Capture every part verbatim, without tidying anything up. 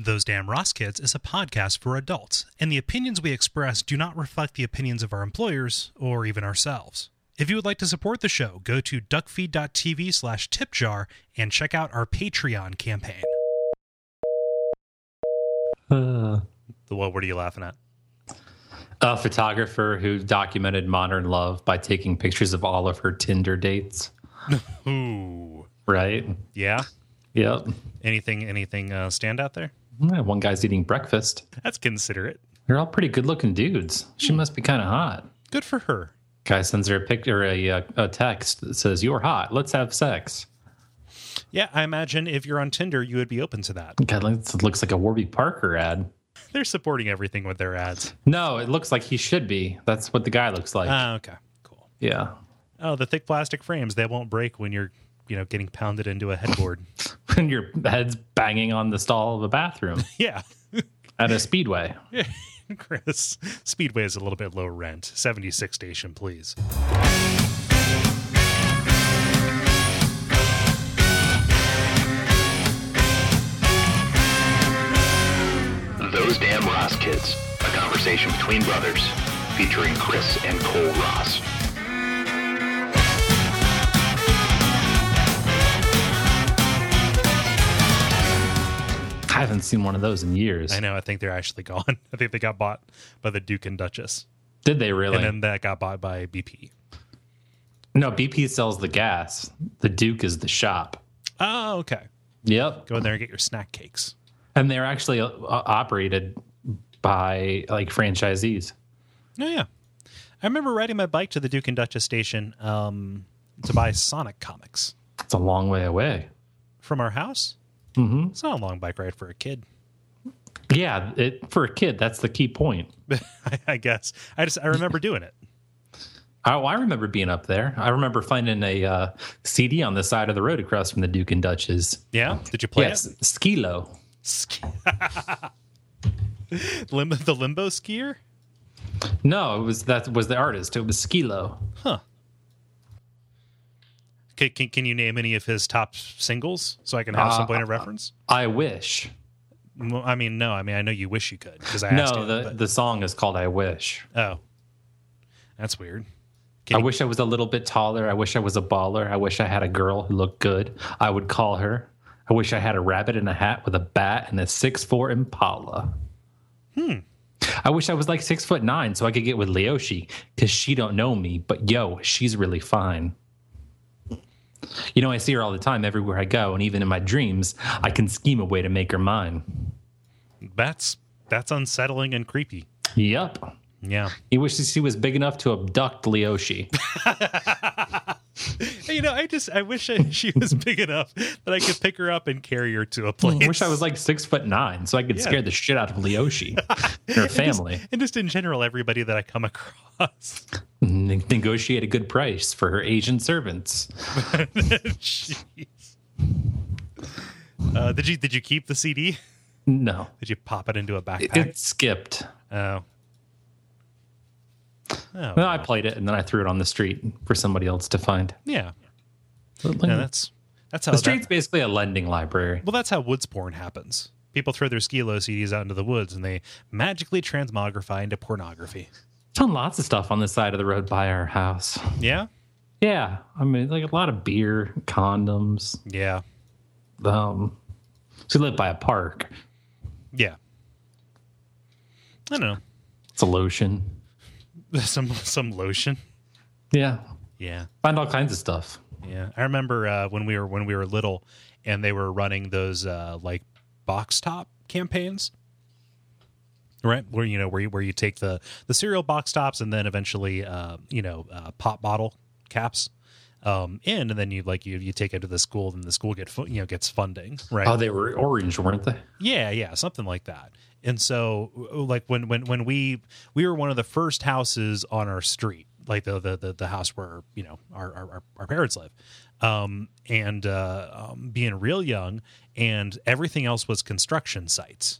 Those Damn Ross Kids is a podcast for adults, and the opinions we express do not reflect the opinions of our employers or even ourselves. If you would like to support the show, go to duckfeed.tv slash tipjar and check out our Patreon campaign. Uh, The what, what are you laughing at? a photographer who documented modern love by taking pictures of all of her Tinder dates. Ooh. Right? Yeah? Yep. Anything, anything uh, stand out there? Yeah, one guy's eating breakfast. That's considerate. They're all pretty good looking dudes. She must be kind of hot. Good for her. Guy sends her a picture, a, a, a text that says, "You're hot. Let's have sex." Yeah, I imagine if you're on Tinder, you would be open to that. God, it looks like a Warby Parker ad. They're supporting everything with their ads. No, it looks like he should be. That's what the guy looks like. Ah, okay, cool. Yeah. Oh, the thick plastic frames, they won't break when you're, you know, getting pounded into a headboard. When your head's banging on the stall of a bathroom Yeah. at a speedway. Yeah. Chris, Speedway is a little bit low rent. seventy-six station, please. Those Damn Ross Kids, a conversation between brothers, featuring Chris and Cole Ross. I haven't seen one of those in years. I know, I think they're actually gone. I think they got bought by the Duke and Duchess. Did they really? And then that got bought by B P. No, B P sells the gas. The Duke is the shop. Oh, okay. Yep. Go in there and get your snack cakes. And they're actually uh, operated by like franchisees. Oh, yeah. I remember riding my bike to the Duke and Duchess station um, to buy Sonic comics. It's a long way away. From our house? Mm-hmm. It's not a long bike ride for a kid. Yeah, it, for a kid, that's the key point. I, I guess. I just I remember doing it. Oh, I remember being up there. I remember finding a uh, C D on the side of the road across from the Duke and Duchess. Yeah? Did you play Yes, it? Skilo. Ski- Limbo, the limbo skier? No, it was that was the artist. It was Skilo. Huh. Can, can, can you name any of his top singles so I can have some Uh, point of reference? I wish. Well, I mean, no. I mean, I know you wish you could because I asked No, you. the but- the song is called "I Wish." Oh, that's weird. Can I you- wish I was a little bit taller. I wish I was a baller. I wish I had a girl who looked good. I would call her. I wish I had a rabbit in a hat with a bat and a six foot four Impala. Hmm. I wish I was like six foot nine so I could get with Leoshi because she don't know me, but yo, she's really fine. You know, I see her all the time everywhere I go, and even in my dreams, I can scheme a way to make her mine. That's that's unsettling and creepy. Yep. Yeah. He wishes she was big enough to abduct Leoshi. You know, I just I wish I, she was big enough that I could pick her up and carry her to a place. I wish I was like six foot nine so I could Yeah. scare the shit out of Leoshi and her family. And just, and just in general, everybody that I come across. Ne- negotiate a good price for her Asian servants. Jeez. Uh, did you did you keep the C D? No, Did you pop it into a it, backpack? it skipped. Oh. Oh. No, I played it and then I threw it on the street for somebody else to find. Yeah. The Yeah, that's that's how the that, street's basically a lending library. well, that's how woods porn happens. People throw their Skilo C Ds out into the woods and they magically transmogrify into pornography. Found lots of stuff on the side of the road by our house. Yeah? Yeah, I mean, like a lot of beer, condoms. Yeah. Um, so we live by a park. Yeah. I don't know. It's a lotion. Some some lotion. Yeah, Yeah. find all kinds of stuff. Yeah. I remember uh, when we were when we were little and they were running those uh, like box top campaigns. Right, where you know where you where you take the the cereal box tops and then eventually uh, you know uh, pop bottle caps um, in, and then you like you you take it to the school, and the school get fu- you know gets funding, right? Oh, they were orange, weren't they? Yeah, yeah, something like that. And so, like when when when we we were one of the first houses on our street, like the the the, the house where you know our our, our parents live, um, and uh, um, being real young, and everything else was construction sites.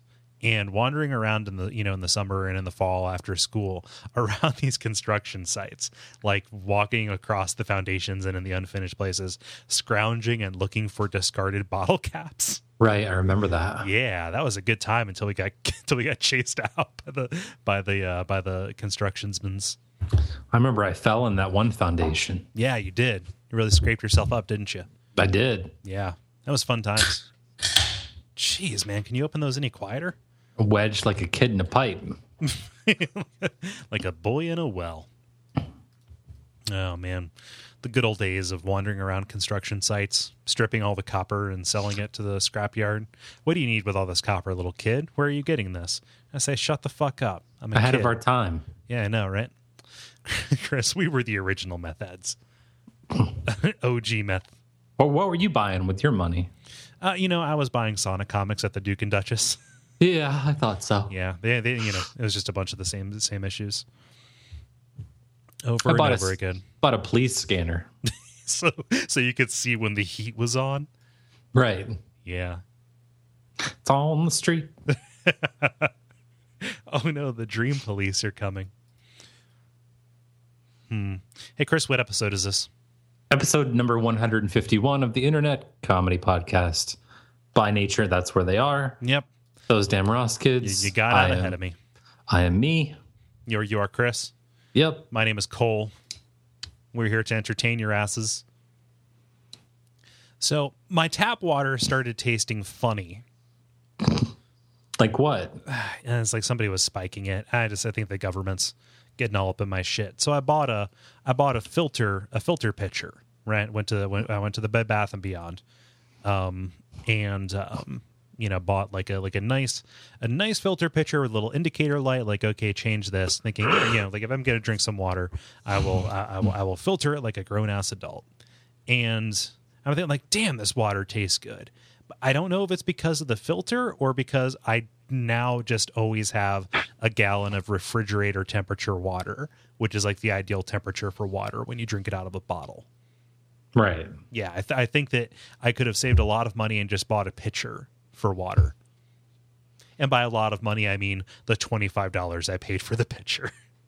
and wandering around in the, you know, in the summer and in the fall after school around these construction sites, like walking across the foundations and in the unfinished places, scrounging and looking for discarded bottle caps. Right, I remember that. Yeah, that was a good time until we got until we got chased out by the by the uh, by the constructionsmen. I remember I fell in that one foundation. Yeah, you did. You really scraped yourself up, didn't you? I did. Yeah, that was fun times. Jeez, man, can you open those any quieter? Wedged like a kid in a pipe. Like a boy in a well. Oh, man. The good old days of wandering around construction sites, stripping all the copper and selling it to the scrapyard. What do you need with all this copper, little kid? Where are you getting this? I say, shut the fuck up. I'm a Ahead kid. of our time. Yeah, I know, right? Chris, we were the original meth heads. O G meth. Well, what were you buying with your money? Uh, you know, I was buying Sonic comics at the Duke and Duchess. Yeah, I thought so. Yeah, they, they, you know, it was just a bunch of the same, the same issues over I and bought over a, again. Bought a police scanner. so, so you could see when the heat was on. Right. Yeah. It's on the street. Oh no, the Dream Police are coming. Hmm. Hey, Chris, what episode is this? Episode number one hundred fifty-one of the Internet Comedy Podcast. By nature, that's where they are. Yep. Those damn Ross kids. You, you got out I ahead am, of me. I am me. You're, you are Chris. Yep. My name is Cole. We're here to entertain your asses. So, my tap water started tasting funny. Like what? And it's like somebody was spiking it. I just, I think the government's getting all up in my shit. So I bought a, I bought a filter, a filter pitcher, right? Went to, went, I went to the Bed Bath and Beyond. Um, and, um, you know, bought like a, like a nice, a nice filter pitcher with a little indicator light. Like, okay, change this, thinking, you know, like if I'm going to drink some water, I will, I, I will, I will filter it like a grown ass adult. And I'm thinking like, damn, this water tastes good. But I don't know if it's because of the filter or because I now just always have a gallon of refrigerator temperature water, which is like the ideal temperature for water when you drink it out of a bottle. Right. Yeah, I, th- I think that I could have saved a lot of money and just bought a pitcher for water. And by a lot of money, I mean the twenty-five dollars I paid for the pitcher.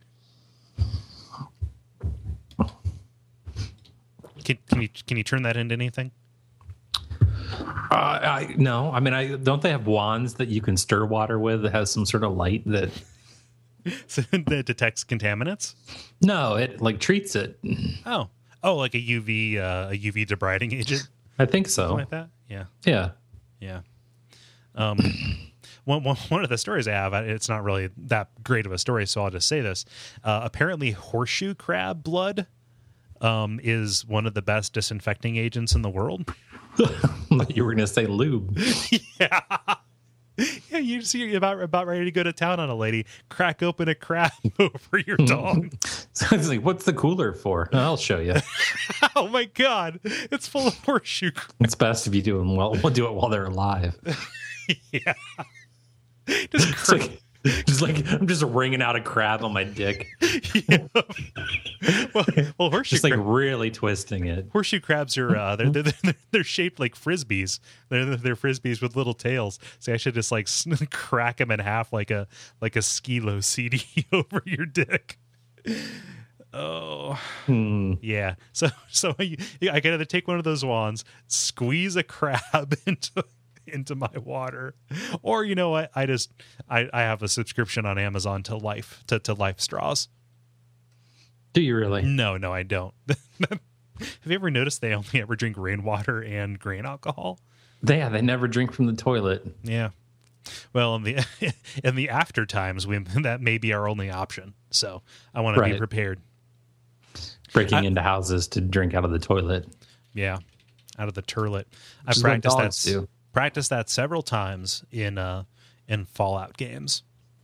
Can, can you can you turn that into anything? Uh, I no. I mean, I don't they have wands that you can stir water with that has some sort of light that So that detects contaminants? No, it like treats it. Oh. Oh, like a U V uh, a U V debriding agent? I think so. Something like that? Yeah. Yeah. Yeah. Um, one, one, one of the stories I have, it's not really that great of a story, so I'll just say this. Uh, apparently, horseshoe crab blood um, is one of the best disinfecting agents in the world. You were going to say lube. Yeah. Yeah, you see you're about, about ready to go to town on a lady, crack open a crab over your dog. So it's like, what's the cooler for? I'll show you. Oh, my God. It's full of horseshoe crab. It's best if you do them well. We'll do it while they're alive. Yeah. Just, It's like, just like I'm just wringing out a crab on my dick. yeah. well, well, horseshoe Just like crab, really twisting it. horseshoe crabs are uh, they're, they're they're they're shaped like frisbees. They're they're frisbees with little tails. So I should just like crack them in half like a like a Skilo C D over your dick. Oh, Hmm. yeah. So so I, I gotta either take one of those wands, squeeze a crab into. into my water, or you know what, I just I, I have a subscription on Amazon to life to, to life straws. Do you really? No, no, I don't. Have you ever noticed they only ever drink rainwater and grain alcohol? They, yeah, they never drink from the toilet. Yeah. Well, in the in the after times, we that may be our only option. So I want to Right. be prepared. Breaking I- into houses to drink out of the toilet. Yeah, out of the turlet. I Which is what practiced that. dogs do. Practiced that several times in uh in Fallout games.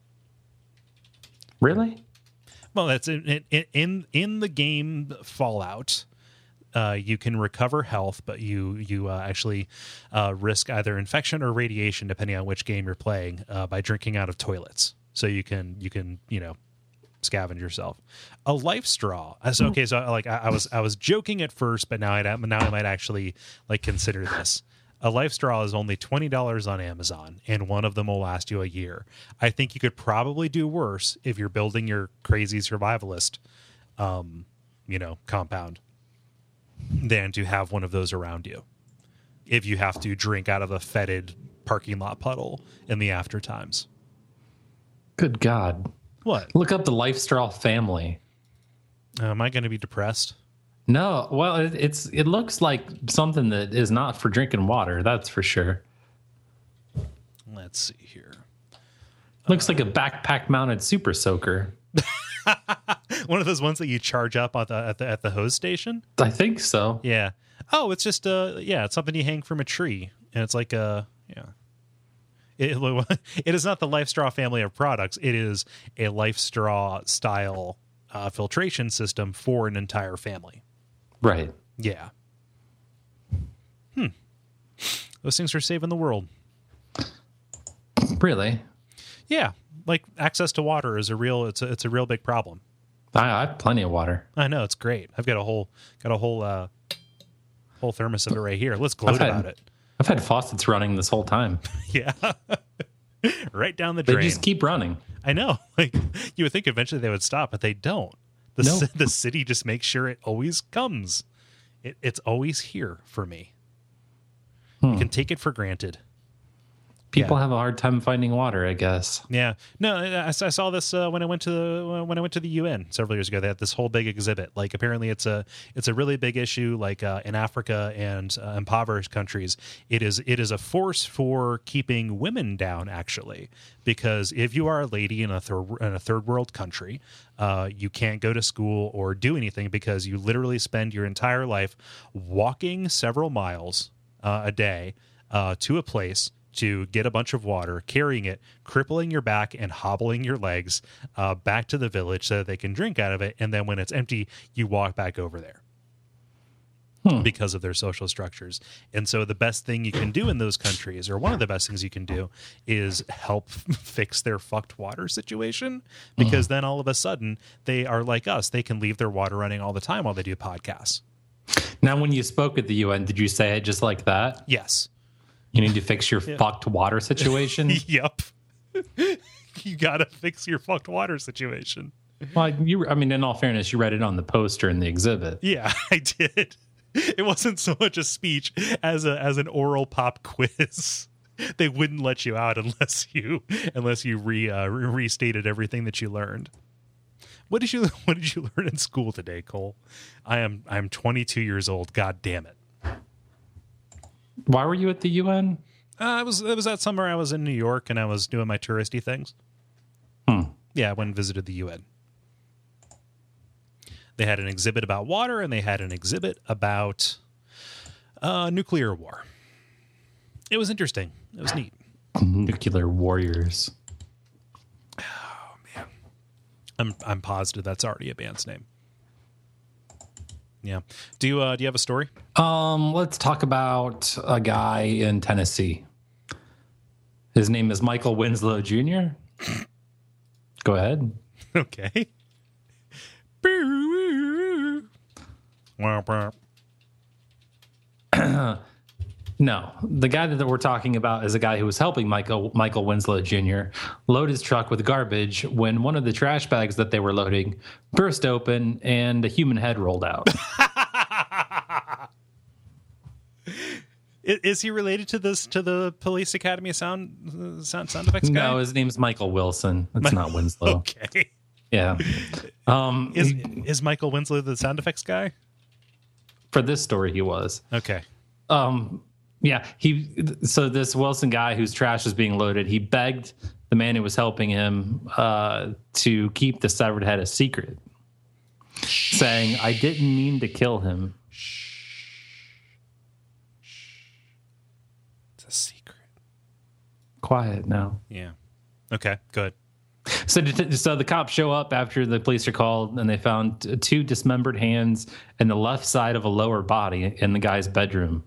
Really? Well, that's in in in, in the game Fallout. Uh, you can recover health, but you you uh, actually uh, risk either infection or radiation, depending on which game you're playing, uh, by drinking out of toilets. So you can you can you know scavenge yourself. A life straw. So, okay, so like I, I was I was joking at first, but now I now I might actually like consider this. A Life Straw is only twenty dollars on Amazon, and one of them will last you a year. I think you could probably do worse if you're building your crazy survivalist, um, you know, compound than to have one of those around you. If you have to drink out of a fetid parking lot puddle in the after times. Good God. What? Look up the Life Straw family. Uh, am I going to be depressed? No, well, it, it's it looks like something that is not for drinking water. That's for sure. Let's see here. Looks uh, like a backpack mounted super soaker. One of those ones that you charge up at the at the, at the hose station. I think so. Yeah. Oh, it's just uh yeah, it's something you hang from a tree, and it's like a yeah. It, it is not the Life Straw family of products. It is a Life Straw style uh, filtration system for an entire family. Right. Yeah. Hmm. Those things are saving the world. Really? Yeah. Like access to water is a real. It's a it's a real big problem. I, I have plenty of water. I know, it's great. I've got a whole got a whole uh, whole thermos of it right here. Let's gloat had, about it. I've had faucets running this whole time. Yeah. Right down the drain. They just keep running. I know. Like you would think eventually they would stop, but they don't. The nope. c- the city just makes sure it always comes. It, it's always here for me. Hmm. You can take it for granted. People yeah. have a hard time finding water, I guess. Yeah. No, I, I saw this uh, when I went to the, when I went to the U N several years ago. They had this whole big exhibit. Like apparently it's a it's a really big issue. Like uh, in Africa and uh, impoverished countries, it is it is a force for keeping women down. Actually, because if you are a lady in a third in a third world country, uh, you can't go to school or do anything because you literally spend your entire life walking several miles uh, a day uh, to a place to get a bunch of water, carrying it, crippling your back and hobbling your legs uh, back to the village so that they can drink out of it. And then when it's empty, you walk back over there hmm. because of their social structures. And so the best thing you can do in those countries, or one of the best things you can do, is help fix their fucked water situation. Because mm. then all of a sudden they are like us. They can leave their water running all the time while they do podcasts. Now, when you spoke at the U N, did you say it just like that? Yes. You need to fix your yeah. fucked water situation? Yep. You got to fix your fucked water situation. Well, you, I mean, in all fairness, you read it on the poster in the exhibit. Yeah, I did. It wasn't so much a speech as a as an oral pop quiz. They wouldn't let you out unless you unless you re, uh, re restated everything that you learned. What did you What did you learn in school today, Cole? I am I'm twenty-two years old. God damn it. Why were you at the U N? Uh, I was it was that summer. I was in New York and I was doing my touristy things. Hmm. Yeah, I went and visited the U N. They had an exhibit about water and they had an exhibit about uh, nuclear war. It was interesting. It was neat. Nuclear warriors. Oh man, I'm I'm positive that's already a band's name. Yeah. Do you uh, do you have a story? Um, let's talk about a guy in Tennessee. His name is Michael Winslow Junior Go ahead. Okay. No, the guy that we're talking about is a guy who was helping Michael Michael Winslow Junior load his truck with garbage when one of the trash bags that they were loading burst open and a human head rolled out. Is he related to this to the Police Academy sound sound sound effects guy? No, his name's Michael Wilson. It's My, not Winslow. Okay. Yeah. Um, is is Michael Winslow the sound effects guy? For this story, he was. Okay. Um. Yeah, he. So this Wilson guy whose trash was being loaded, he begged the man who was helping him uh, to keep the severed head a secret, saying, "I didn't mean to kill him." It's a secret. Quiet now. Yeah. Okay. Good. So, so the cops show up after the police are called, and they found two dismembered hands and the left side of a lower body in the guy's bedroom.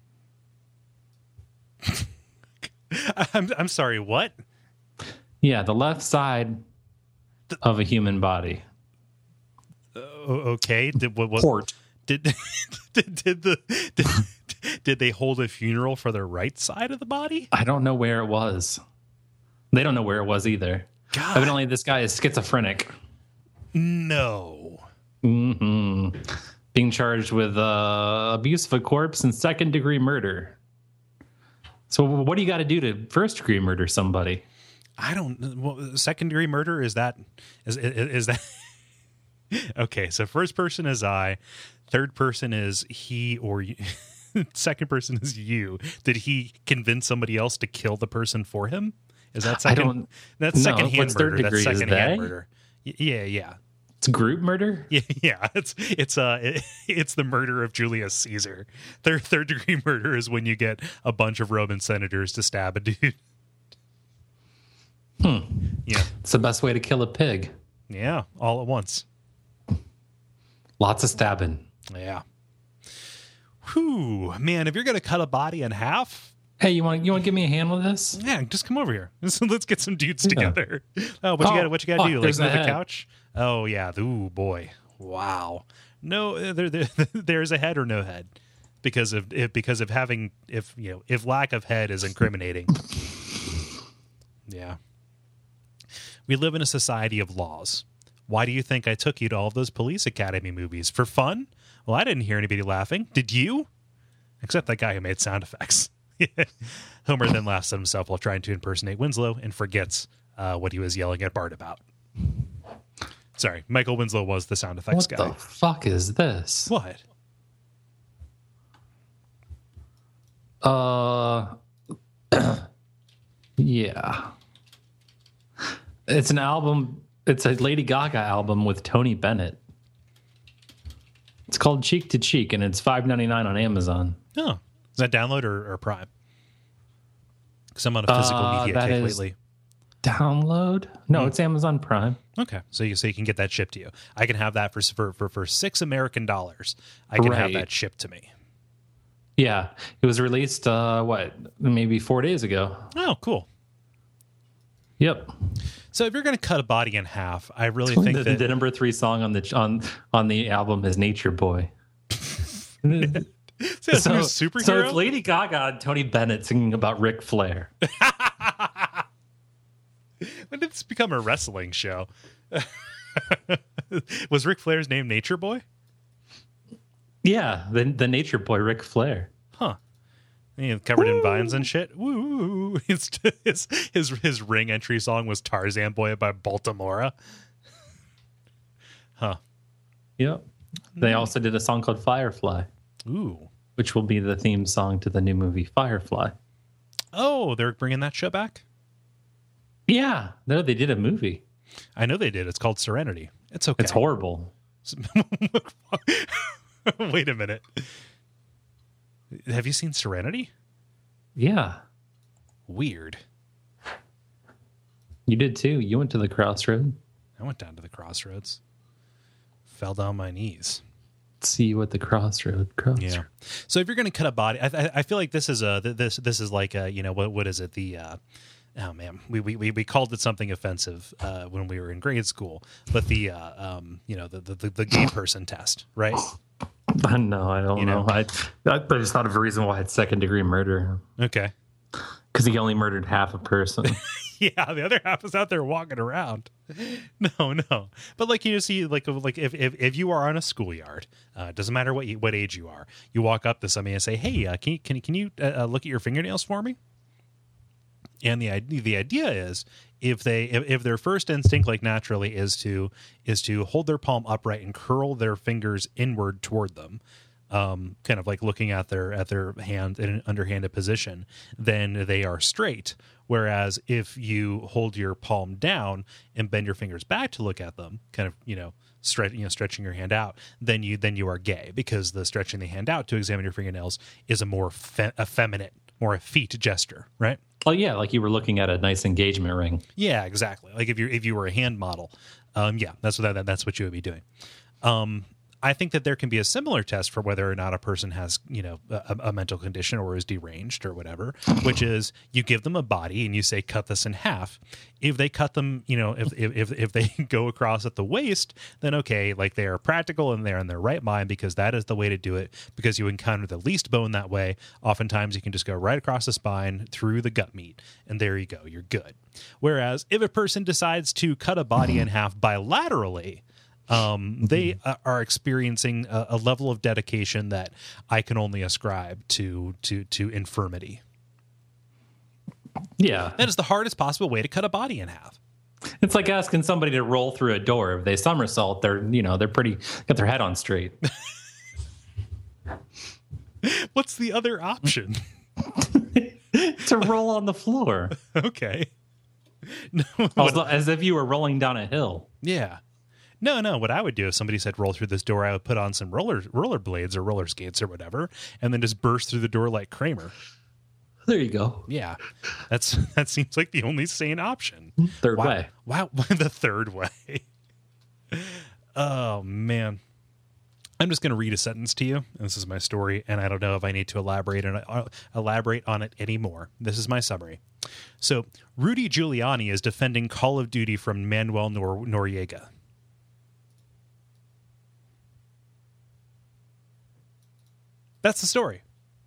I'm I'm sorry, what? Yeah, the left side of a human body. Uh, okay. Did, what, what, Port. Did did, did the did, did they hold a funeral for the right side of the body? I don't know where it was. They don't know where it was either. God. Evidently, this guy is schizophrenic. No. hmm Being charged with uh, abuse of a corpse and second degree murder. So, what do you got to do to first degree murder somebody? I don't. Well, second degree murder is that is is, is that okay? So first person is I, third person is he or you, second person is you. Did he convince somebody else to kill the person for him? Is that second? I don't, that's no, second hand what's murder. third degree? That's Is second hand they? murder. Y- Yeah, yeah. It's group murder? Yeah, yeah, it's it's uh it, it's the murder of Julius Caesar. Third third degree murder is when you get a bunch of Roman senators to stab a dude. Hmm. Yeah, It's the best way to kill a pig. yeah, all at once. Lots of stabbing. Yeah. Whew, man, if you're gonna cut a body in half, Hey, you want you want to give me a hand with this? yeah, just come over here. Let's, let's get some dudes Yeah. together. Oh, what you Oh, got? What you got to fuck, do? Like there's move a the head. couch? Oh yeah. Ooh boy. Wow. No, uh, there, there there's a head or no head because of if because of having if you know if lack of head is incriminating. Yeah. We live in a society of laws. Why do you think I took you to all of those Police Academy movies? For fun? Well, I didn't hear anybody laughing. Did you? Except that guy who made sound effects. Homer then laughs at himself while trying to impersonate Winslow and forgets uh, what he was yelling at Bart about. Sorry, Michael Winslow was the sound effects What guy. the fuck is this? What? Uh, yeah. It's an album. It's a Lady Gaga album with Tony Bennett. It's called Cheek to Cheek, and it's five ninety-nine on Amazon. Oh, is that download or, or Prime? Because I'm on a physical Uh, media that kick is- lately. Download? No, it's Amazon Prime. Okay, so you so you can get that shipped to you. I can have that for for for, for six American dollars. I can have Right. that shipped to me. Yeah, it was released. Uh, what? Maybe four days ago. Oh, cool. Yep. So if you're going to cut a body in half, I really think the, that the number three song on the on on the album is Nature Boy. so, it's a new superhero. so it's Lady Gaga and Tony Bennett singing about Ric Flair. When did this become a wrestling show? Was Ric Flair's name Nature Boy? Yeah, the the Nature Boy, Ric Flair. Huh. You know, covered in vines and shit. Woo! His, his his his ring entry song was Tarzan Boy by Baltimora. Huh. Yep. They also did a song called Firefly, Ooh. which will be the theme song to the new movie Firefly. Oh, they're bringing that show back? Yeah, no, they did a movie. I know they did. It's called Serenity. It's okay. It's horrible. Wait a minute. Have you seen Serenity? Yeah, Weird. you did too. You went to the Crossroad. I went down to the crossroads. Fell down my knees. See you at the Crossroad. Crossroad. Yeah. So if you're going to cut a body, I, I, I feel like this is a this this is like a, you know, what what is it? The uh, oh man, we we we we called it something offensive uh, when we were in grade school, but the uh, um you know the the the gay person test, right? No, I don't You know. know. I, I just thought of a reason why it's second degree murder Okay. because he only murdered half a person. Yeah, the other half is out there walking around. No, no. But like you see, like like if if, if you are on a schoolyard, uh, it doesn't matter what you, what age you are, you walk up to somebody and say, "Hey, uh, can you can you, can you uh, look at your fingernails for me?" And the idea the idea is if they if, if their first instinct, like naturally, is to is to hold their palm upright and curl their fingers inward toward them. Um, kind of like looking at their at their hand in an underhanded position, then they are straight. Whereas if you hold your palm down and bend your fingers back to look at them, kind of you know stretch you know stretching your hand out, then you then you are gay because the stretching the hand out to examine your fingernails is a more fe- effeminate, more effete gesture, right? Oh yeah, like you were looking at a nice engagement ring. Yeah, exactly. Like if you if you were a hand model, um, yeah, that's what that, that's what you would be doing. Um, I think that there can be a similar test for whether or not a person has, you know, a, a mental condition or is deranged or whatever, which is you give them a body and you say, cut this in half. If they cut them, you know, if if if they go across at the waist, then okay, like they are practical and they're in their right mind because that is the way to do it, because you encounter the least bone that way. Oftentimes you can just go right across the spine through the gut meat, and there you go, you're good. Whereas if a person decides to cut a body in half bilaterally, um, they uh, are experiencing a, a level of dedication that I can only ascribe to to to infirmity. Yeah. That is the hardest possible way to cut a body in half. It's like asking somebody to roll through a door. If they somersault, they're, you know, they're pretty, got their head on straight. What's the other option? To roll on the floor. Okay. No, as, as if you were rolling down a hill. Yeah. No, no. What I would do if somebody said roll through this door, I would put on some roller roller blades or roller skates or whatever, and then just burst through the door like Kramer. There you go. Yeah, that's that seems like the only sane option. Third wow. way. Wow, the third way. Oh man, I'm just going to read a sentence to you. And this is my story, and I don't know if I need to elaborate on it, uh, elaborate on it anymore. This is my summary. So, Rudy Giuliani is defending Call of Duty from Manuel Nor- Noriega. That's the story.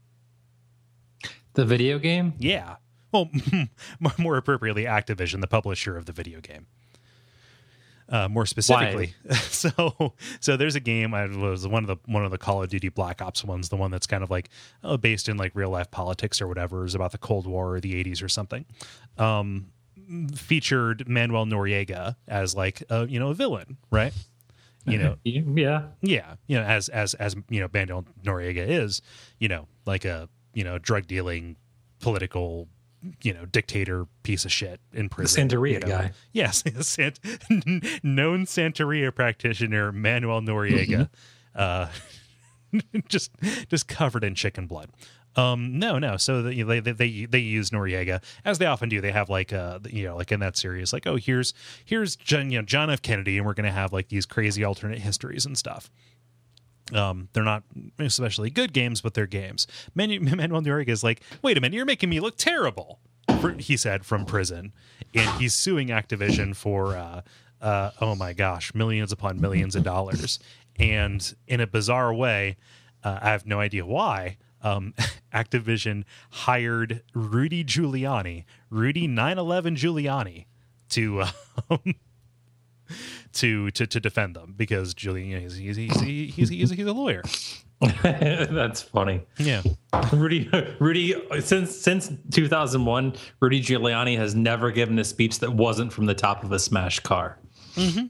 The video game? Yeah. Well, more appropriately, Activision, the publisher of the video game. Uh, more specifically, so so there's a game. I was one of the one of the Call of Duty Black Ops ones, the one that's kind of like oh, based in like real life politics or whatever, is about the Cold War or the eighties or something. Um, featured Manuel Noriega as like a, you know a villain, right? You know, yeah, yeah, you know, as as as you know, Manuel Noriega is, you know, like a you know drug dealing political, you know, dictator piece of shit in prison. The Santeria you know? guy. Yes. Sant- known Santeria practitioner Manuel Noriega. uh, just, just covered in chicken blood. Um, no, no. So the, they, they, they, they use Noriega, as they often do. They have like, uh, you know, like in that series, like, oh, here's, here's John, you know, John F. Kennedy, and we're going to have like these crazy alternate histories and stuff. Um, they're not especially good games, but they're games. Manu- Manuel Noriega is like, wait a minute, you're making me look terrible, for, he said from prison. And he's suing Activision for, uh, uh, oh my gosh, millions upon millions of dollars. And in a bizarre way, uh, I have no idea why, um, Activision hired Rudy Giuliani, Rudy nine eleven Giuliani, to... Um, To, to to defend them, because Giuliani he's he's he's he's, he's, he's a lawyer. That's funny. Yeah, Rudy Rudy since since two thousand one, Rudy Giuliani has never given a speech that wasn't from the top of a smashed car. Mm-hmm.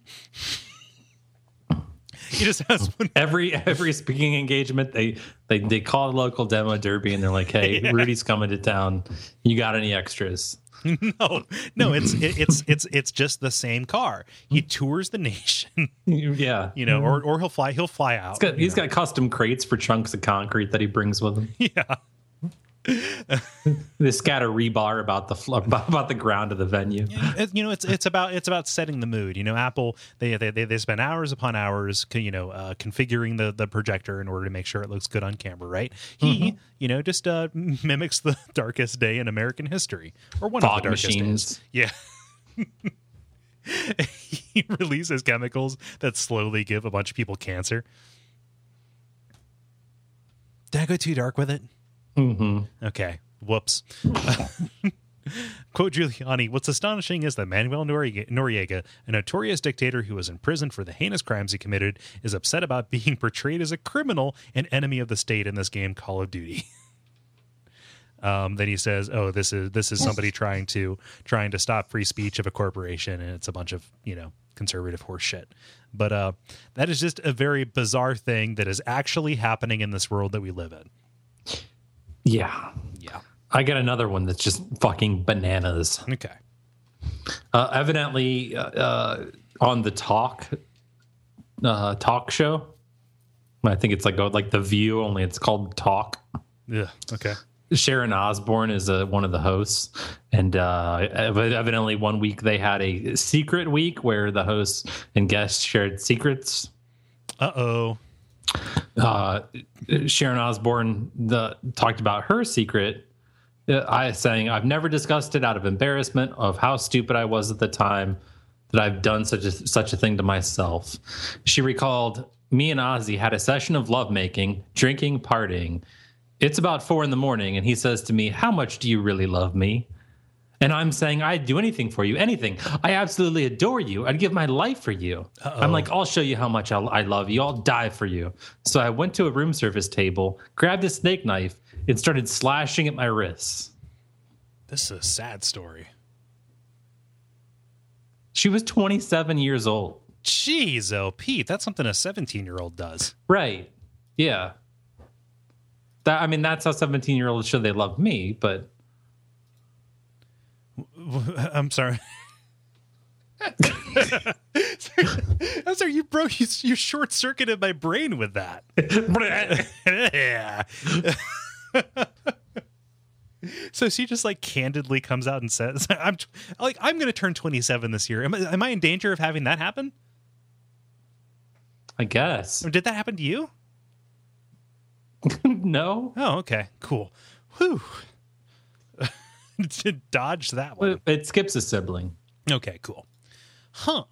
He just has one. every every speaking engagement. They they they call a local demo derby and they're like, "Hey, yeah. Rudy's coming to town. You got any extras?" No, no, it's it, it's it's it's just the same car. He tours the nation. Yeah, you know, or or he'll fly he'll fly out. He's got, he's got custom crates for chunks of concrete that he brings with him. Yeah, they scatter rebar about the about the ground of the venue. You know, it's it's about it's about setting the mood. You know, Apple they they they spend hours upon hours, you know, uh, configuring the the projector in order to make sure it looks good on camera. Right? He, mm-hmm. you know, just uh, mimics the darkest day in American history, or one Fog of the darkest machines. days. Yeah. He releases chemicals that slowly give a bunch of people cancer. Did I go too dark with it? Mm-hmm. Okay. Whoops. Quote Giuliani, what's astonishing is that Manuel Noriega, Noriega, a notorious dictator who was in prison for the heinous crimes he committed, is upset about being portrayed as a criminal and enemy of the state in this game, Call of Duty. Um, then he says, "Oh, this is this is somebody trying to trying to stop free speech of a corporation, and it's a bunch of you know conservative horse shit." But uh, that is just a very bizarre thing that is actually happening in this world that we live in. Yeah, yeah. I got another one that's just fucking bananas. Okay. Uh, evidently, uh, uh, on the talk uh, talk show, I think it's like like The View, only it's called Talk. Yeah. Okay. Sharon Osbourne is uh, one of the hosts, and uh, evidently one week they had a secret week where the hosts and guests shared secrets. Uh oh. Uh, Sharon Osbourne the, talked about her secret. Uh, I saying, I've never discussed it out of embarrassment of how stupid I was at the time that I've done such a, such a thing to myself. She recalled, me and Ozzy had a session of lovemaking, drinking, partying. It's about four in the morning, and he says to me, how much do you really love me? And I'm saying, I'd do anything for you, anything. I absolutely adore you. I'd give my life for you. Uh-oh. I'm like, I'll show you how much I'll, I love you. I'll die for you. So I went to a room service table, grabbed a snake knife, and started slashing at my wrists. This is a sad story. She was twenty-seven years old. Jeez, oh, Pete, that's something a seventeen-year-old does. Right. Yeah. That, I mean, that's how seventeen-year-olds show they love me, but... I'm sorry. I'm sorry, you broke, you, you short-circuited my brain with that. Yeah. So she just like candidly comes out and says, "I'm like I'm going to turn twenty-seven this year. Am I, am I in danger of having that happen?" I guess. Did that happen to you? No. Oh, okay, cool. Whew. To dodge that one. It skips a sibling. Okay, cool. Huh.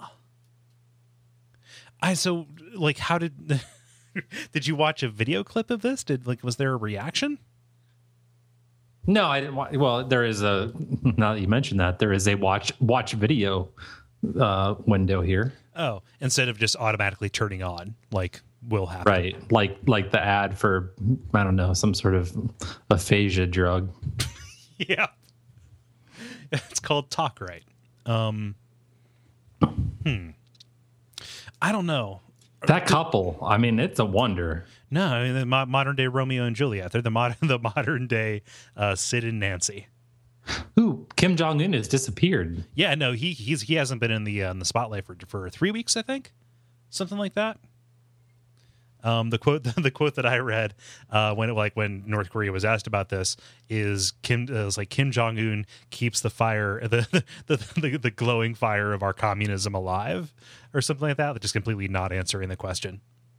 I so like how did did you watch a video clip of this? Did like was there a reaction? No, I didn't watch. Well, there is a, now that you mentioned that, there is a watch watch video uh, window here. Oh, instead of just automatically turning on like will happen. Right. Like like the ad for, I don't know, some sort of aphasia drug. Yeah. It's called Talk Right. Um, hmm. I don't know. That couple, I mean, it's a wonder. No, I mean, the mo- modern day Romeo and Juliet. They're the modern, the modern day uh, Sid and Nancy. Ooh, Kim Jong Un has disappeared. Yeah, no, he he's he hasn't been in the uh, in the spotlight for for three weeks, I think, something like that. Um, the quote the quote that I read uh, when it, like when North Korea was asked about this is Kim uh, was like Kim Jong Un keeps the fire the the, the the glowing fire of our communism alive or something like that. Just completely not answering the question.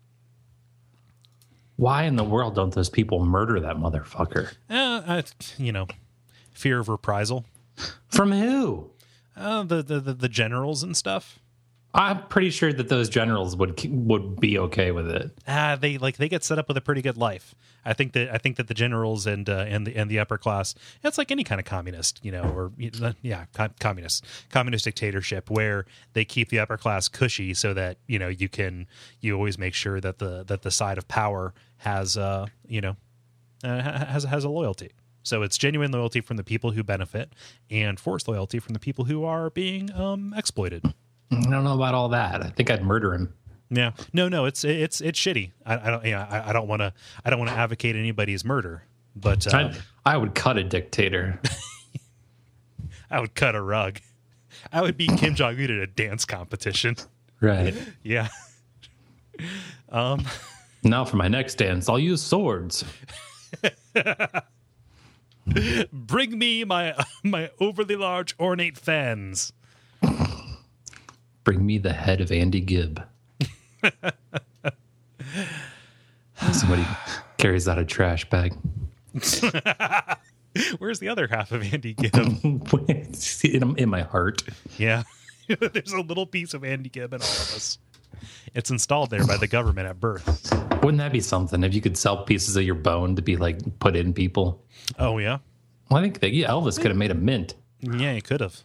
Why in the world don't those people murder that motherfucker? Uh, uh, you know, fear of reprisal from who? Uh, the, the the the generals and stuff. I'm pretty sure that those generals would would be okay with it. Ah, they like they get set up with a pretty good life. I think that I think that the generals and uh, and the and the upper class, it's like any kind of communist, you know, or yeah, com- communist communist dictatorship where they keep the upper class cushy so that you know you can you always make sure that the that the side of power has uh you know uh, has has a loyalty. So it's genuine loyalty from the people who benefit and forced loyalty from the people who are being um, exploited. I don't know about all that. I think I'd murder him. Yeah, no, no, it's it's it's shitty. I, I don't, yeah, I, I don't want to, I don't want to advocate anybody's murder, but uh, I, I would cut a dictator. I would cut a rug. I would beat Kim Jong Un at a dance competition. Right. Yeah. Um. Now for my next dance, I'll use swords. Bring me my my overly large ornate fans. Bring me the head of Andy Gibb. Somebody carries out a trash bag. Where's the other half of Andy Gibb? in, in my heart. Yeah. There's a little piece of Andy Gibb in all of us. It's installed there by the government at birth. Wouldn't that be something if you could sell pieces of your bone to be like put in people? Oh, yeah? Well, I think that yeah, Elvis could have made a mint. Yeah, he could have.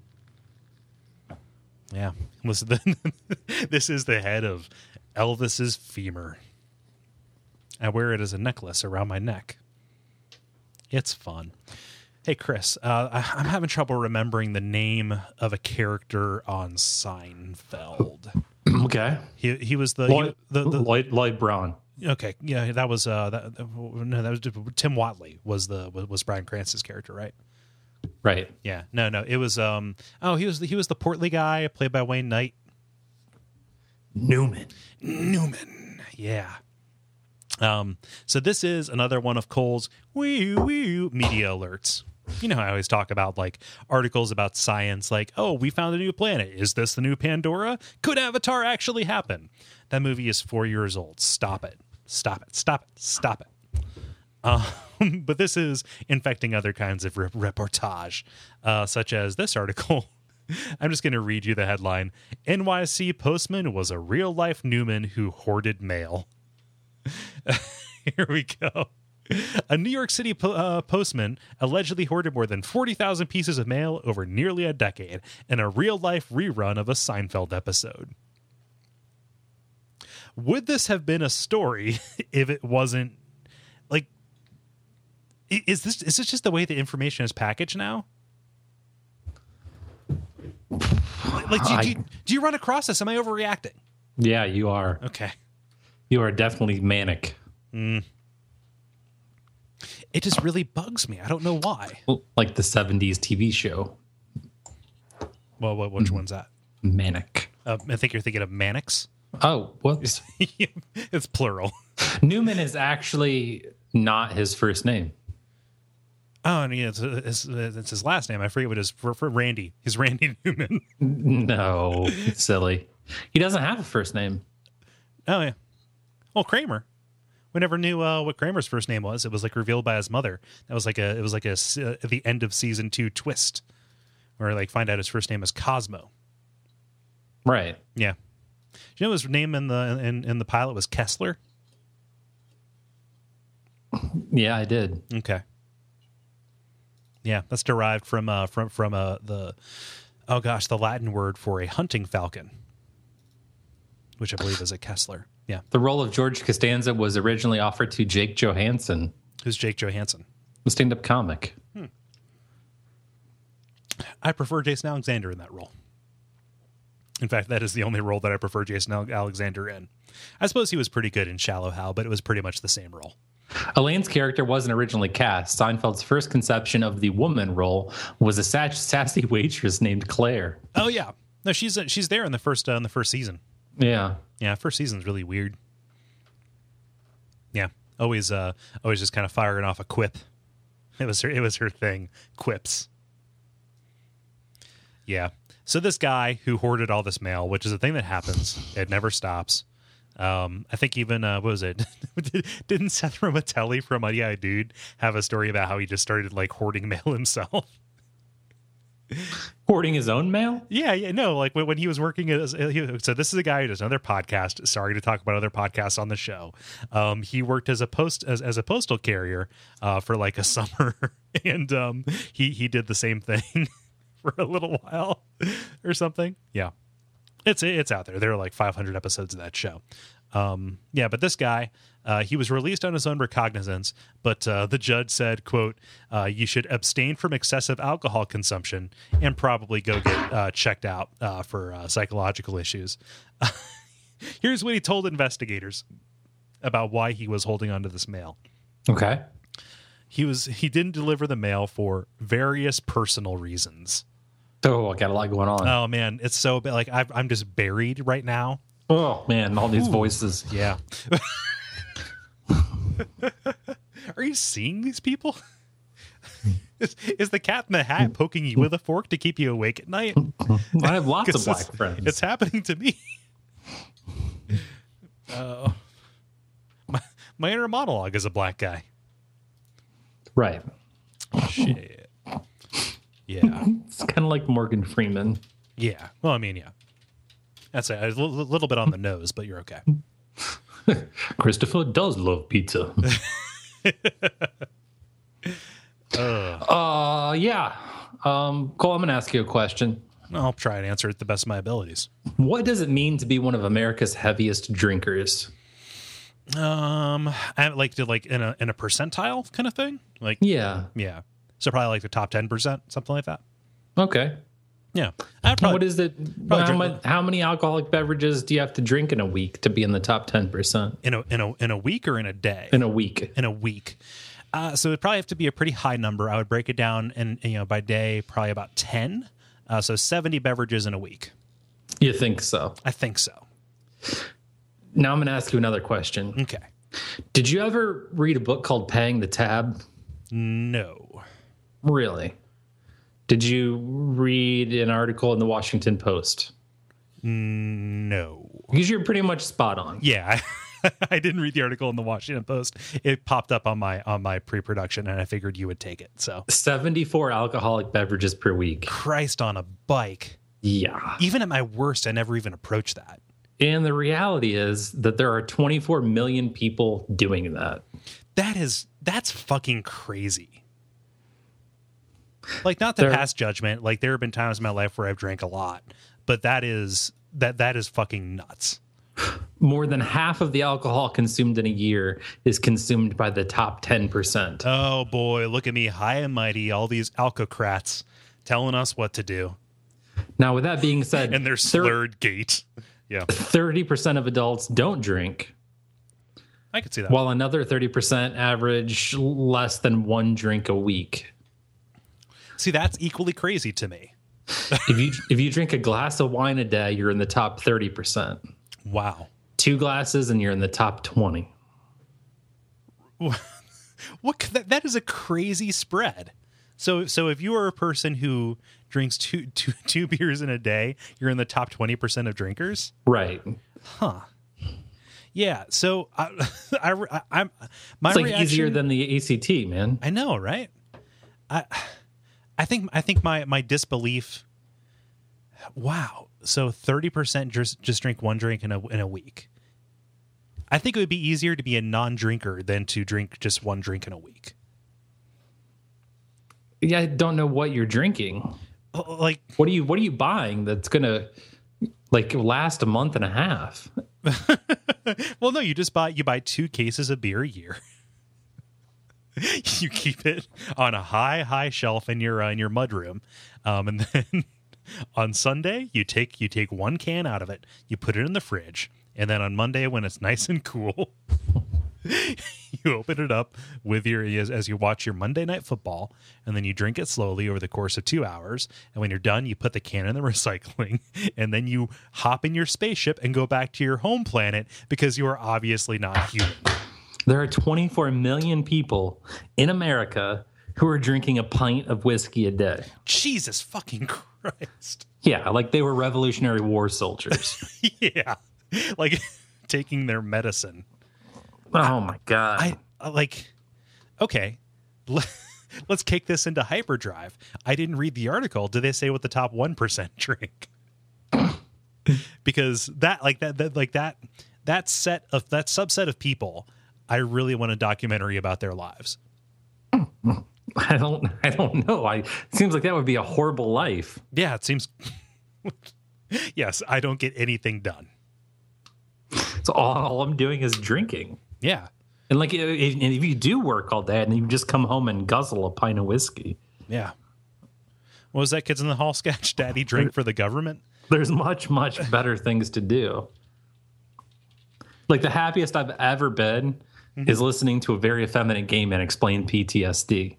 Yeah. Listen, this is the head of Elvis's femur. I wear it as a necklace around my neck. It's fun. Hey, Chris, uh, I, I'm having trouble remembering the name of a character on Seinfeld. Okay. He he was the Lloyd, he, the, the Lloyd, Lloyd Braun. Okay, yeah, that was uh that no that was Tim Watley was the was, was Bryan Cranston's character, right? Right. Yeah. No, no, it was um oh he was the, he was the portly guy played by Wayne Knight. Newman. Newman. Yeah. Um. So this is another one of Cole's wee wee media alerts. You know how I always talk about like articles about science, like, oh, we found a new planet. Is this the new Pandora? Could Avatar actually happen? That movie is four years old. Stop it. Stop it. Stop it. Stop it. Um, but this is infecting other kinds of re- reportage, uh, such as this article. I'm just going to read you the headline. N Y C postman was a real-life Newman who hoarded mail. Here we go. A New York City po- uh, postman allegedly hoarded more than forty thousand pieces of mail over nearly a decade in a real-life rerun of a Seinfeld episode. Would this have been a story if it wasn't, like, is this is this just the way the information is packaged now? Like, like do, you, do, you, do you run across this? Am I overreacting? Yeah, you are. Okay. You are definitely manic. Mm. It just really bugs me. I don't know why. Like the seventies T V show. Well, what, which one's that? Manic. Uh, I think you're thinking of Mannix. Oh, whoops. It's plural. Newman is actually not his first name. Oh, and yeah, it's, it's, it's his last name. I forget what it is. For, for Randy. He's Randy Newman. No, silly. He doesn't have a first name. Oh, yeah. Well, Kramer. We never knew uh, what Kramer's first name was. It was like revealed by his mother. That was like a. It was like a uh, at the end of season two twist, where like find out his first name is Cosmo. Right. Yeah. Do you know his name in the in, in the pilot was Kessler? Yeah, I did. Okay. Yeah, that's derived from uh from from uh the oh gosh the Latin word for a hunting falcon, which I believe is a Kessler. Yeah. The role of George Costanza was originally offered to Jake Johansson. Who's Jake Johansson? The stand-up comic. Hmm. I prefer Jason Alexander in that role. In fact, that is the only role that I prefer Jason Alexander in. I suppose he was pretty good in Shallow Hal, but it was pretty much the same role. Elaine's character wasn't originally cast. Seinfeld's first conception of the woman role was a sass- sassy waitress named Claire. Oh yeah, no, she's uh, she's there in the first uh, in the first season. Yeah, yeah, first season's really weird. Yeah, always uh, always just kind of firing off a quip. It was her, it was her thing, quips. Yeah. So this guy who hoarded all this mail, which is a thing that happens, it never stops. Um, I think even, uh, what was it? Didn't Seth Romatelli from Mighty I Dude have a story about how he just started like hoarding mail himself? Hoarding his own mail? Yeah, yeah, no, like when, when he was working as, he, so this is a guy who does another podcast. Sorry to talk about other podcasts on the show. Um, he worked as a post, as, as a postal carrier, uh, for like a summer. And, um, he, he did the same thing for a little while or something. Yeah. It's it's out there. There are like five hundred episodes of that show. Um, yeah, but this guy, uh, he was released on his own recognizance, but uh, the judge said, quote, uh, you should abstain from excessive alcohol consumption and probably go get uh, checked out uh, for uh, psychological issues. Here's what he told investigators about why he was holding onto this mail. Okay. He was he didn't deliver the mail for various personal reasons. Oh, I got a lot going on. Oh, man, it's so bad. Like, I've, I'm just buried right now. Oh, man, all these Ooh. voices. Yeah. Are you seeing these people? is, is the cat in the hat poking you with a fork to keep you awake at night? I have lots of black it's, friends. It's happening to me. uh, my, my inner monologue is a black guy. Right. Shit. Yeah. It's kind of like Morgan Freeman. Yeah. Well, I mean, yeah. That's a, a little, little bit on the nose, but you're okay. Christopher does love pizza. uh, uh, yeah. Um, Cole, I'm going to ask you a question. I'll try and answer it the best of my abilities. What does it mean to be one of America's heaviest drinkers? Um, I like to like in a in a percentile kind of thing. Like, yeah, yeah. So probably like the top ten percent, something like that. Okay. Yeah. Probably, what is it? How, much, how many alcoholic beverages do you have to drink in a week to be in the top ten percent? In a in a in a week or in a day? In a week. In a week. Uh, so it'd probably have to be a pretty high number. I would break it down, and you know, by day, probably about ten. Uh, so seventy beverages in a week. You think so? I think so. Now I'm going to ask you another question. Okay. Did you ever read a book called Paying the Tab? No. Really? Did you read an article in the Washington Post? No. Because you're pretty much spot on. Yeah. I didn't read the article in the Washington Post. It popped up on my on my pre-production, and I figured you would take it. So seventy-four alcoholic beverages per week. Christ on a bike. Yeah. Even at my worst, I never even approached that. And the reality is that there are twenty-four million people doing that. That is, that's fucking crazy. Like, not to There- pass judgment. Like, there have been times in my life where I've drank a lot, but that is, that that is fucking nuts. More than half of the alcohol consumed in a year is consumed by the top ten percent. Oh boy, look at me, high and mighty, all these alcocrats telling us what to do. Now, with that being said, And their slurred gait. Yeah, thirty percent of adults don't drink, I could see that. while another thirty percent average less than one drink a week. See, that's equally crazy to me. If you if you drink a glass of wine a day, you're in the top thirty percent. Wow. Two glasses and you're in the top twenty. What that, that is a crazy spread. So so if you are a person who drinks two, two, two beers in a day, you're in the top twenty percent of drinkers? Right. Yeah. So I, I, I'm my It's like reaction, easier than the A C T, man. I know, right? I I think I think my my disbelief. Wow. So thirty percent just just drink one drink in a in a week. I think it would be easier to be a non-drinker than to drink just one drink in a week. Yeah, I don't know what you're drinking. Like, What are you what are you buying that's gonna like last a month and a half? well, no, you just buy you buy two cases of beer a year. You keep it on a high high shelf in your uh, in your mudroom, um, and then on Sunday you take you take one can out of it, you put it in the fridge, and then on Monday when it's nice and cool, you open it up with your as, as you watch your Monday Night Football, and then you drink it slowly over the course of two hours. And when you're done, you put the can in the recycling, and then you hop in your spaceship and go back to your home planet because you are obviously not human. There are twenty-four million people in America who are drinking a pint of whiskey a day. Jesus fucking Christ. Yeah, like they were Revolutionary War soldiers. Yeah. Like taking their medicine. Oh my God. I, I like, okay, let's kick this into hyperdrive. I didn't read the article. Did they say what the top one percent drink? Because that, like that, that, like that, that set of that subset of people, I really want a documentary about their lives. I don't I don't know. I it seems like that would be a horrible life. Yeah, it seems. Yes, I don't get anything done. So all, all I'm doing is drinking. Yeah. And like if, if you do work all day and you just come home and guzzle a pint of whiskey, Yeah. What was that Kids in the Hall sketch? Daddy drank for the government? there's much, much better things to do. Like the happiest I've ever been mm-hmm. is listening to a very effeminate gay man explain P T S D.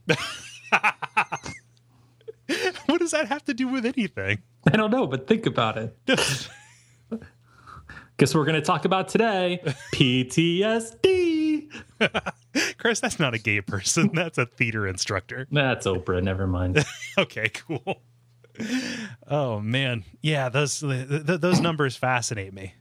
What does that have to do with anything? I don't know, but think about it. Guess what we're going to talk about today? P T S D. Chris, that's not a gay person. That's a theater instructor. That's Oprah. Never mind. Okay, cool. Oh, man. Yeah, those th- th- those numbers fascinate me.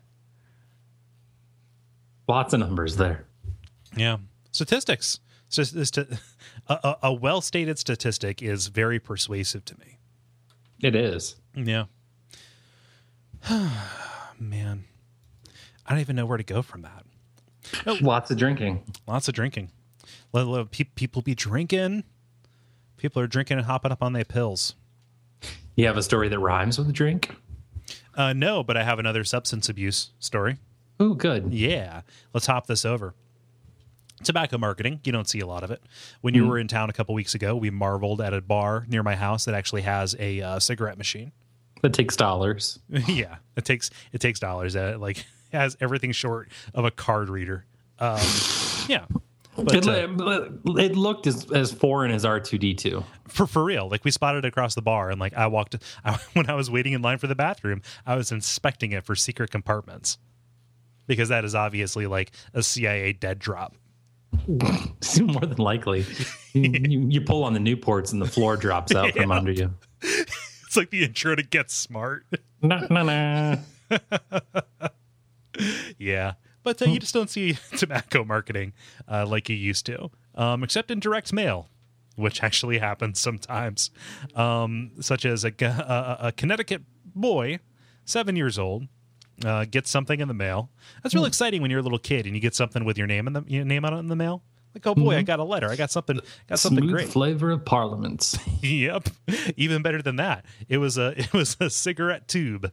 Lots of numbers there. Yeah. Statistics. So, st- a, a, a well-stated statistic is very persuasive to me. It is. Yeah. Man. I don't even know where to go from that. Oh. Lots of drinking. Lots of drinking. Let, let pe- people be drinking. People are drinking and hopping up on their pills. You have a story that rhymes with drink? Uh, no, but I have another substance abuse story. Oh, good. Yeah. Let's hop this over. Tobacco marketing. You don't see a lot of it. When you mm. were in town a couple weeks ago, we marveled at a bar near my house that actually has a uh, cigarette machine. That takes dollars. Yeah, it takes it takes dollars. Uh, like it has everything short of a card reader. Um, yeah, but, it, uh, it looked as, as foreign as R two D two. For for real. Like we spotted it across the bar, and like I walked I, when I was waiting in line for the bathroom, I was inspecting it for secret compartments because that is obviously like a C I A dead drop. More than likely. You, you, you pull on the Newports and the floor drops out from Yeah. under you. It's like the intro to Get Smart. Nah, nah, nah. Yeah. But uh, you just don't see tobacco marketing uh, like you used to, um, except in direct mail, which actually happens sometimes, um, such as a, a, a Connecticut boy, seven years old, uh, gets something in the mail. That's real exciting when you're a little kid and you get something with your name in the your name on it in the mail. Like, oh boy, I got a letter. I got something. Got something Smooth great. flavor of parliaments. Yep. Even better than that. It was a it was a cigarette tube.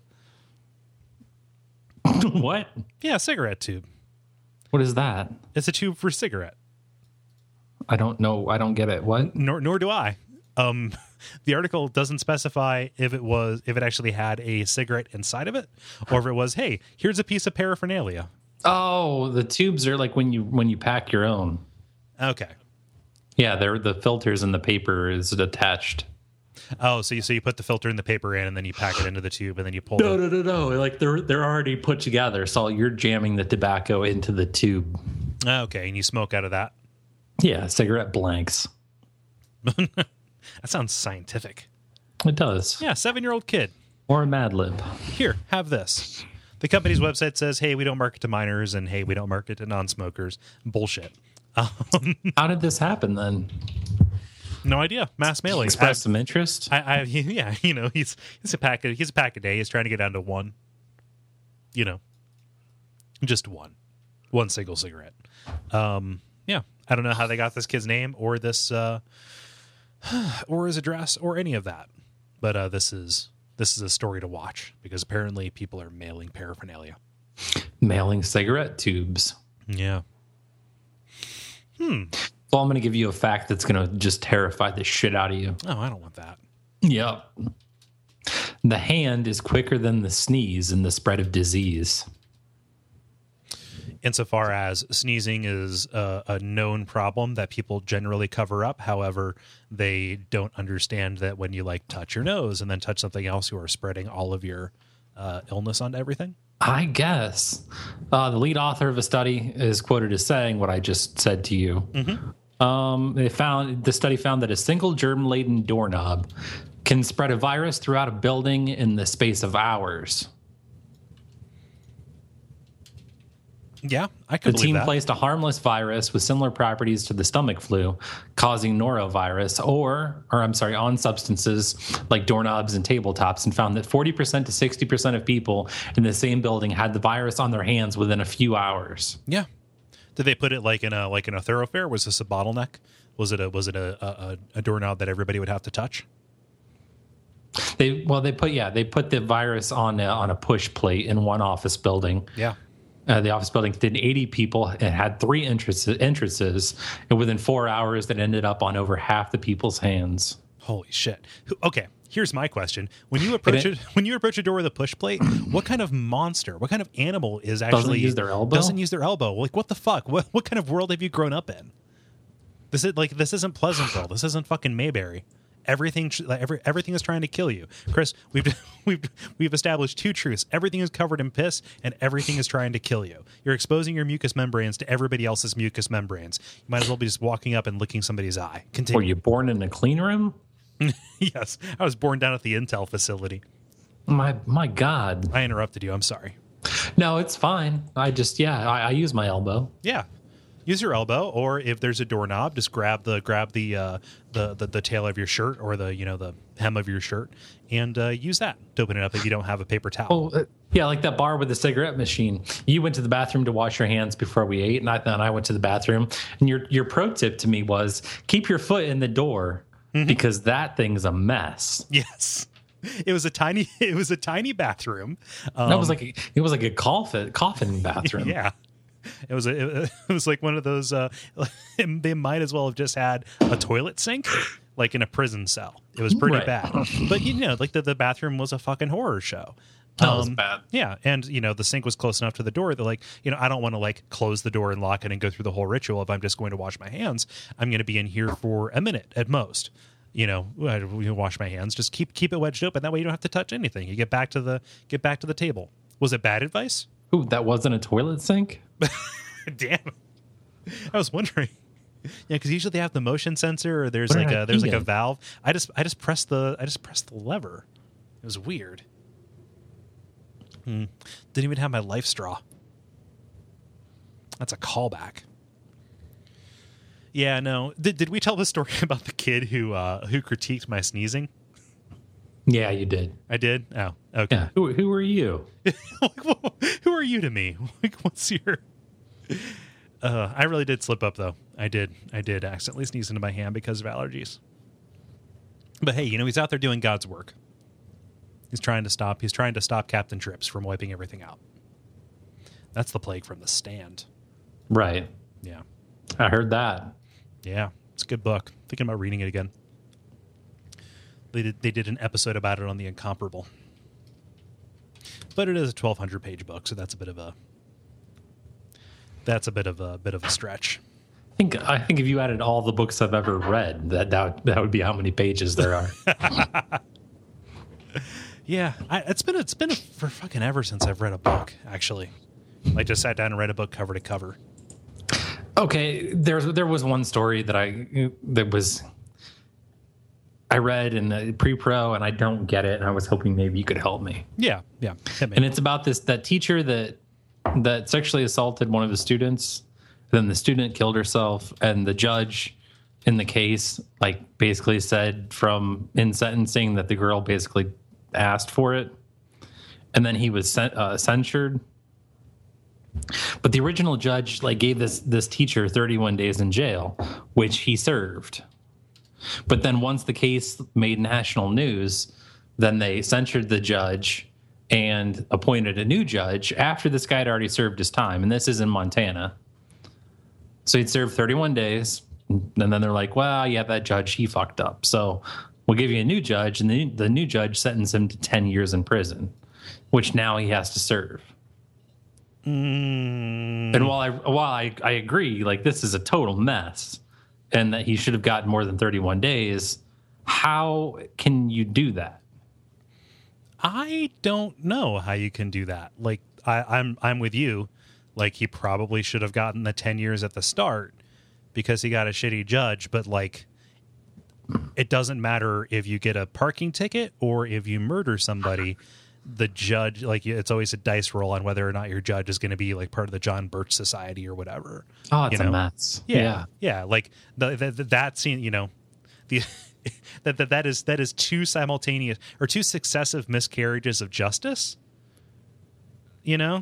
What? Yeah, cigarette tube. What is that? It's a tube for cigarette. I don't know. I don't get it. What? Nor nor do I. Um, the article doesn't specify if it was if it actually had a cigarette inside of it, or if it was, hey, here's a piece of paraphernalia. Oh, the tubes are like when you when you pack your own. Okay. Yeah, they're the filters and the paper is attached. Oh, so you so you put the filter in the paper in, and then you pack it into the tube, and then you pull. No, the... no, no, no. Like they're they're already put together. So you're jamming the tobacco into the tube. Okay, and you smoke out of that. Yeah, cigarette blanks. That sounds scientific. It does. Yeah, seven-year-old kid. Or a Mad Lib. Here, have this. The company's website says, hey, we don't market to minors, and hey, we don't market to non-smokers. Bullshit. Um, How did this happen then? no idea. Mass mailing. Express some interest. I, I, yeah, you know, he's he's a pack. Of, he's a pack a day. He's trying to get down to one. You know, just one, one single cigarette. Um, yeah, I don't know how they got this kid's name or this, uh, or his address or any of that. But uh, this is this is a story to watch because apparently people are mailing paraphernalia, Mailing cigarette tubes. Yeah. Hmm. So I'm going to give you a fact that's going to just terrify the shit out of you. Oh, I don't want that. Yep. The hand is quicker than the sneeze in the spread of disease. Insofar as sneezing is a, a known problem that people generally cover up. However, they don't understand that when you like touch your nose and then touch something else, you are spreading all of your uh, illness onto everything. I guess. Uh, the lead author of a study is quoted as saying what I just said to you. Mm-hmm. Um, they found the study found that a single germ-laden doorknob can spread a virus throughout a building in the space of hours. Yeah, I The could believe team that. placed a harmless virus with similar properties to the stomach flu, causing norovirus, or, or I'm sorry, on substances like doorknobs and tabletops, and found that forty percent to sixty percent of people in the same building had the virus on their hands within a few hours. Yeah. Did they put it like in a like in a thoroughfare? Was this a bottleneck? Was it a was it a a, a doorknob that everybody would have to touch? They well, they put yeah, they put the virus on a, on a push plate in one office building. Yeah. Uh, the office building contained eighty people and had three entrances, entrances, and within four hours, that ended up on over half the people's hands. Holy shit. Who- Okay, here's my question. When you approach it- it, when you approach a door with a push plate, what kind of monster, what kind of animal is actually Doesn't use their elbow? Doesn't use their elbow. Like what the fuck? What what kind of world have you grown up in? This is like this isn't Pleasantville. This isn't fucking Mayberry. Everything like, every, everything is trying to kill you. Chris, we've we've we've established two truths. Everything is covered in piss and everything is trying to kill you. You're exposing your mucous membranes to everybody else's mucous membranes. You might as well be just walking up and licking somebody's eye. Continue. Were you born in a clean room? Yes, I was born down at the Intel facility. My my God. I interrupted you. I'm sorry. No, it's fine. I just yeah, I, I use my elbow. Yeah, use your elbow, or if there's a doorknob, just grab the grab the uh, the, the the tail of your shirt or the you know the hem of your shirt and uh, use that to open it up if you don't have a paper towel. Oh, uh, yeah, like that bar with the cigarette machine. You went to the bathroom to wash your hands before we ate, and I then I went to the bathroom. And your your pro tip to me was keep your foot in the door mm-hmm. because that thing's a mess. Yes. It was a tiny. It was a tiny bathroom. Um, that was like a, it was like a coffin coffin bathroom. Yeah, it was. A, it was like one of those. Uh, they might as well have just had a toilet sink, like in a prison cell. It was pretty Right. bad. But you know, like the, the bathroom was a fucking horror show. That was bad. Yeah, and you know the sink was close enough to the door that like you know I don't want to like close the door and lock it and go through the whole ritual. If I'm just going to wash my hands, I'm going to be in here for a minute at most. You know, I wash my hands. Just keep keep it wedged open. That way you don't have to touch anything. You get back to the get back to the table. Was it bad advice? Ooh, that wasn't a toilet sink? Damn. I was wondering. Yeah, because usually they have the motion sensor, or there's What like did I a there's pee like a in? valve. I just I just pressed the I just pressed the lever. It was weird. Hmm. Didn't even have my life straw. That's a callback. Yeah, no. Did did we tell the story about the kid who uh, who critiqued my sneezing? Yeah, you did. I did. Oh, okay. Yeah. Who, who are you? Like, wh- who are you to me? Like, what's your? Uh, I really did slip up though. I did. I did accidentally sneeze into my hand because of allergies. But hey, you know, he's out there doing God's work. He's trying to stop. He's trying to stop Captain Trips from wiping everything out. That's the Plague from the Stand. Right. Yeah. I heard that. Yeah. It's a good book. Thinking about reading it again. They did. They did an episode about it on The Incomparable. But it is a twelve hundred page book, so that's a bit of a. That's a bit of a bit of a stretch. I think I think if you added all the books I've ever read, that that would, that would be how many pages there are. Yeah, I, it's been it's been for fucking ever since I've read a book. Actually, I just sat down and read a book cover to cover. Okay, there's there was one story that I that was I read in the pre-pro and I don't get it, and I was hoping maybe you could help me. Yeah, yeah, hit me. And it's about this that teacher that that sexually assaulted one of the students. Then the student killed herself, and the judge in the case like basically said from in sentencing that the girl basically asked for it, and then he was cen- uh, censured. But the original judge like gave this this teacher thirty-one days in jail, which he served. But then once the case made national news, then they censured the judge and appointed a new judge after this guy had already served his time. And this is in Montana. So he'd served thirty-one days. And then they're like, well, yeah, that judge, he fucked up. So we'll give you a new judge. And the, the new judge sentenced him to ten years in prison, which now he has to serve. Mm. And while I while I, I agree, like this is a total mess, and that he should have gotten more than thirty-one days, how can you do that? I don't know how you can do that. Like I, I'm I'm with you. Like he probably should have gotten the ten years at the start because he got a shitty judge. But like, it doesn't matter if you get a parking ticket or if you murder somebody. The judge, like it's always a dice roll on whether or not your judge is going to be like part of the John Birch Society or whatever. Oh, it's you know? a mess. Yeah, yeah. yeah. Like the, the, the, that scene, you know, the that, that that is that is two simultaneous or two successive miscarriages of justice. You know.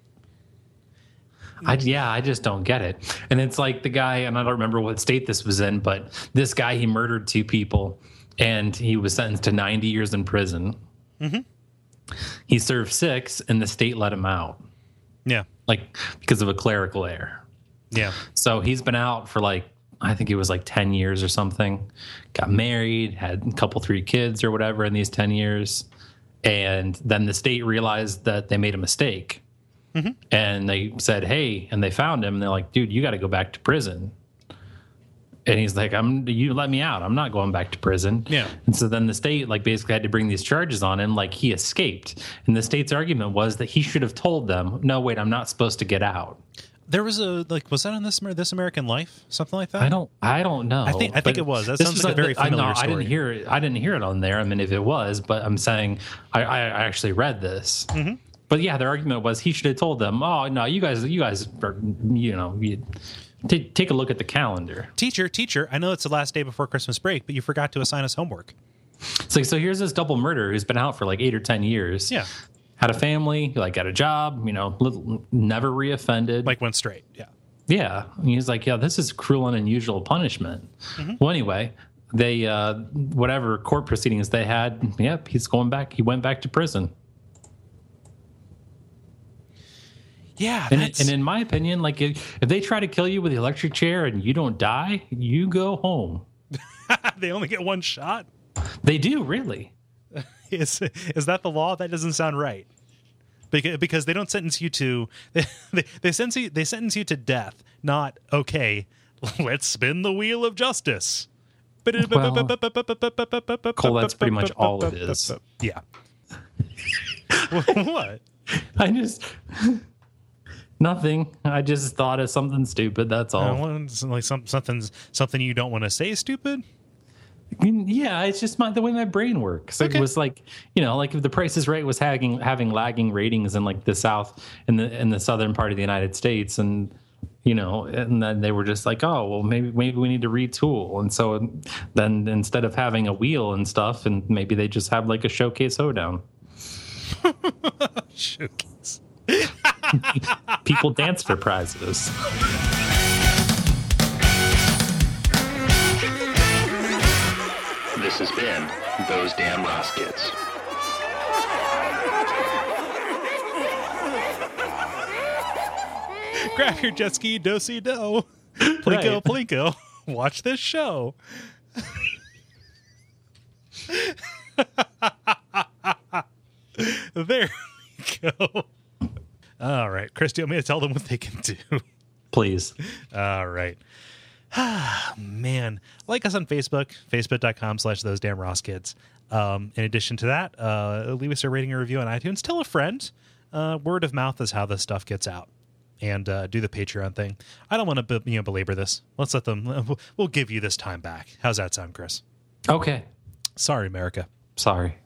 I, yeah, I just don't get it. And it's like the guy, and I don't remember what state this was in, but this guy, he murdered two people and he was sentenced to ninety years in prison. Mm-hmm. He served six and the state let him out. Yeah. Like because of a clerical error. Yeah. So he's been out for like, I think it was like ten years or something. Got married, had a couple, three kids or whatever in these ten years. And then the state realized that they made a mistake. Mm-hmm. And they said, hey, and they found him. And they're like, dude, you got to go back to prison. And he's like, I'm, you let me out. I'm not going back to prison. Yeah. And so then the state like basically had to bring these charges on him. Like he escaped. And the state's argument was that he should have told them, no, wait, I'm not supposed to get out. There was a like, was that on this This American Life, something like that? I don't, I don't know. I think I think But it was. That this sounds was like a very I, familiar no, story. I didn't hear it. I didn't hear it on there. I mean, if it was, but I'm saying I, I actually read this. Mm-hmm. But yeah, their argument was he should have told them, oh no, you guys, you guys, are, you know, you, t- take a look at the calendar. Teacher, teacher, I know it's the last day before Christmas break, but you forgot to assign us homework. It's like, so here's this double murderer who's been out for like eight or ten years. Yeah. Had a family, like got a job, you know, little, never reoffended. Like went straight. Yeah. Yeah. And he's like, yeah, this is cruel and unusual punishment. Mm-hmm. Well, anyway, they, uh, whatever court proceedings they had, yep, he's going back. He went back to prison. Yeah. And, That's... and in my opinion, like if, if they try to kill you with the electric chair and you don't die, you go home. They only get one shot. They do, really. Is is that the law? That doesn't sound right. Because because they don't sentence you to they they, they sentence you they sentence you to death. Not okay. Let's spin the wheel of justice. Well, Cole, that's pretty much all it is. Yeah. What? I just Nothing. I just thought of something stupid. That's all. Uh, well, it's like some, something's something you don't want to say. Stupid. Yeah, it's just my, the way my brain works. Okay. It was like, you know, like if The Price is Right was having having lagging ratings in like the South in the in the southern part of the United States, and you know, and then they were just like, oh, well, maybe maybe we need to retool, and so then instead of having a wheel and stuff, and maybe they just have like a showcase hoedown. Showcase. People dance for prizes. This has been Those Damn Ross Kids. Grab your jet ski, do-si do. Plinko, Right. plinko. Watch this show. There we go. All right. Chris, do you want me to tell them what they can do? Please. All right. Man, like us on Facebook, facebook.com slash those damn Ross kids. Um, in addition to that, uh, leave us a rating or review on iTunes. Tell a friend. Uh, word of mouth is how this stuff gets out. And uh, do the Patreon thing. I don't want to be, you know, belabor this. Let's let them. We'll give you this time back. How's that sound, Chris? Okay. Sorry, America. Sorry.